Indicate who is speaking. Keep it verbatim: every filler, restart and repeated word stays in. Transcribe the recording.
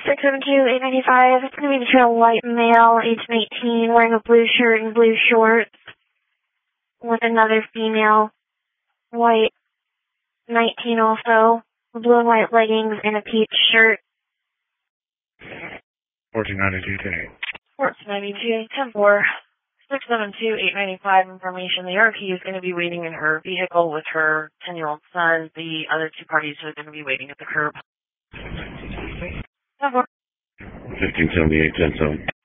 Speaker 1: six seven two, eight ninety-five. It's going to be between a white male, age eighteen, wearing a blue shirt and blue shorts, with another female, white, nineteen also, blue and white leggings and a peach shirt.
Speaker 2: fourteen ninety-two, ten eight.
Speaker 3: fourteen ninety-two, ten four. six seven two, eight ninety-five information. The R P is going to be waiting in her vehicle with her ten-year-old son. The other two parties are going to be waiting at the curb. ten four.
Speaker 2: fifteen seventy-eight, ten seven.